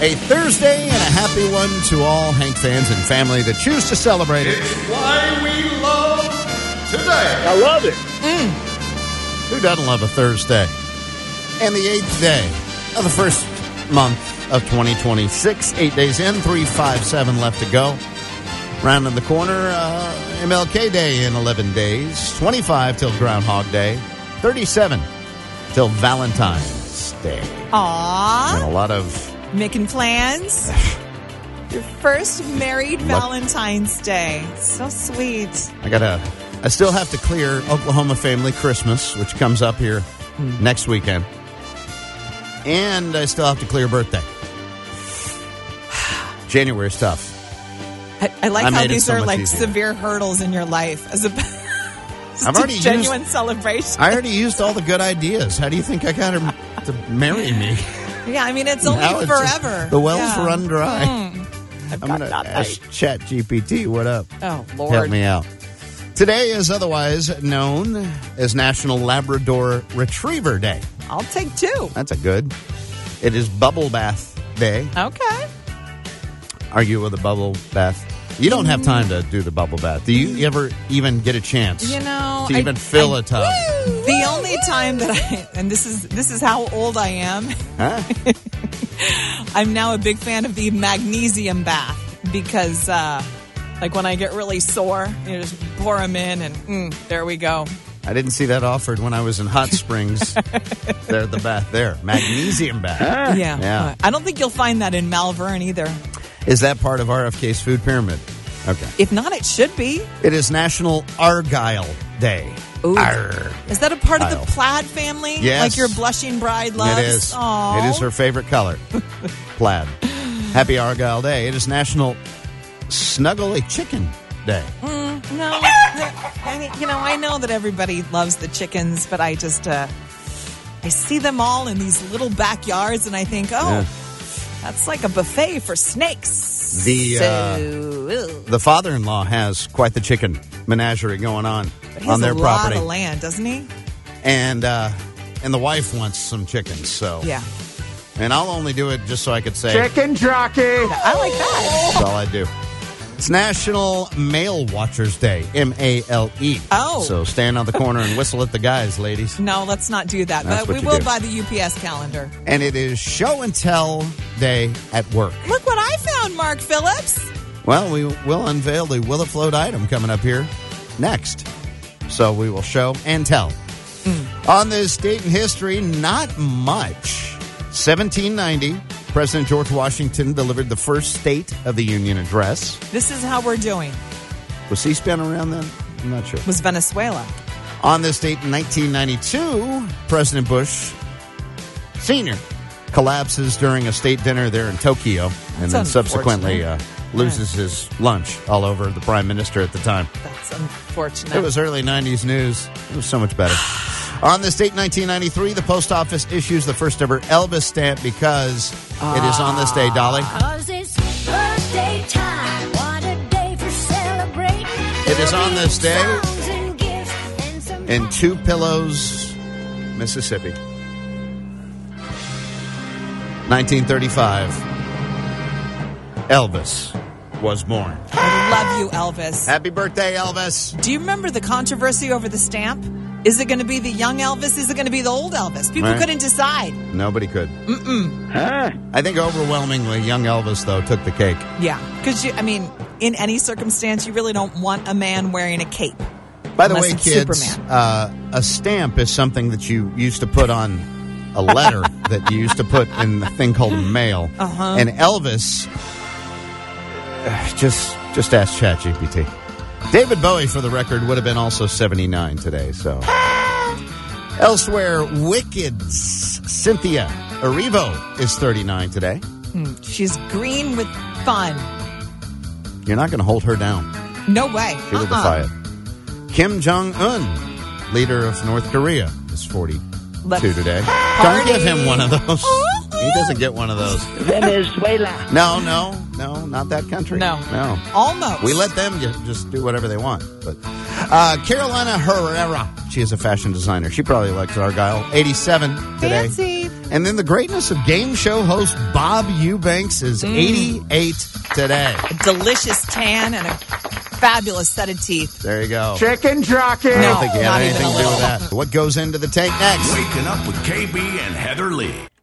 A Thursday and a happy one to all Hank fans and family that choose to celebrate it. It's why we love today. I love it. Who doesn't love a Thursday? And the 8th day of the first month of 2026. 8 days in, 357 left to go. Rounding the corner, MLK Day in 11 days. 25 till Groundhog Day. 37 till Valentine's Day. Aww. And a lot of... Making plans? Your first married Valentine's Day. So sweet. I still have to clear Oklahoma Family Christmas, which comes up here next weekend. And I still have to clear birthday. January's tough. I like how these so are much like easier. severe hurdles in your life as a I've already genuine celebration. I already used all the good ideas. How do you think I got her to marry me? Yeah, I mean, it's only Now forever. The wells run dry. I've I'm got going to that ask right. ChatGPT, what up? Oh, Lord. Help me out. Today is otherwise known as National Labrador Retriever Day. I'll take 2. That's a good. It is Bubble Bath Day. Okay. Are you with a bubble bath? You don't have time to do the bubble bath. Do you ever even get a chance to even fill a tub? The only time that and this is how old I am. Huh? I'm now a big fan of the magnesium bath because, like when I get really sore, you just pour them in and there we go. I didn't see that offered when I was in Hot Springs. There, the bath there. Magnesium bath. Yeah. I don't think you'll find that in Malvern either. Is that part of RFK's food pyramid? Okay. If not, it should be. It is National Argyle Day. Ooh. Arr. Is that a part of Argyle. the plaid family? Yes. Like your blushing bride loves? It is. Aww. It is her favorite color. Plaid. Happy Argyle Day. It is National Snuggle a Chicken Day. No. I know that everybody loves the chickens, but I just, I see them all in these little backyards and I think, that's like a buffet for snakes. The father-in-law has quite the chicken menagerie going on But he has their a lot property. of land, doesn't he? And the wife wants some chickens, so. Yeah. And I'll only do it just so I could say. Chicken jockey. I like that. That's all I do. It's National Mail Watchers Day, M-A-L-E. Oh. So stand on the corner and whistle at the guys, ladies. No, let's not do that. That's But what we you will do. buy the UPS calendar. And it is Show and Tell Day at work. Look what I found, Mark Phillips. Well, we will unveil the Will It Float item coming up here next. So we will show and tell. On this date in history, not much. 1790, President George Washington delivered the first State of the Union address. This is how we're doing. Was C-SPAN around then? I'm not sure. Was Venezuela. On this date in 1992, President Bush Sr. collapses during a state dinner there in Tokyo and then subsequently loses his lunch all over the prime minister at the time. That's unfortunate. It was early 90s news. It was so much better. On this date, 1993, the post office issues the first ever Elvis stamp because it is on this day, Dolly. 'Cause it's birthday time. What a day for celebrating. It is on this day Songs and gifts and some in Two Pillows, Mississippi. 1935. Elvis was born. I love you, Elvis. Happy birthday, Elvis. Do you remember the controversy over the stamp? Is it going to be the young Elvis? Is it going to be the old Elvis? People Right. couldn't decide. Nobody could. I think overwhelmingly, young Elvis, though, took the cake. Yeah. Because, in any circumstance, you really don't want a man wearing a cape. By the Unless way, it's kids, Superman. a stamp is something that you used to put on a letter that you used to put in the thing called mail. Uh-huh. And Elvis, just ask ChatGPT. David Bowie, for the record, would have been also 79 today. So, elsewhere, Wicked's Cynthia Erivo is 39 today. She's green with fun. You're not going to hold her down. No way. She will defy it. Kim Jong-un, leader of North Korea, is 42 today. Don't give him one of those. He doesn't get one of those. Venezuela. No, not that country. No. No. Almost. We let them just do whatever they want. But Carolina Herrera, she is a fashion designer. She probably likes Argyle. 87 today. Fancy. And then the greatness of game show host Bob Eubanks is 88 today. A delicious tan and a fabulous set of teeth. There you go. Chicken jockey. I No. don't think he had not anything even to a do with little. that. What goes into the tank next? Waking up with KB and Heather Lee.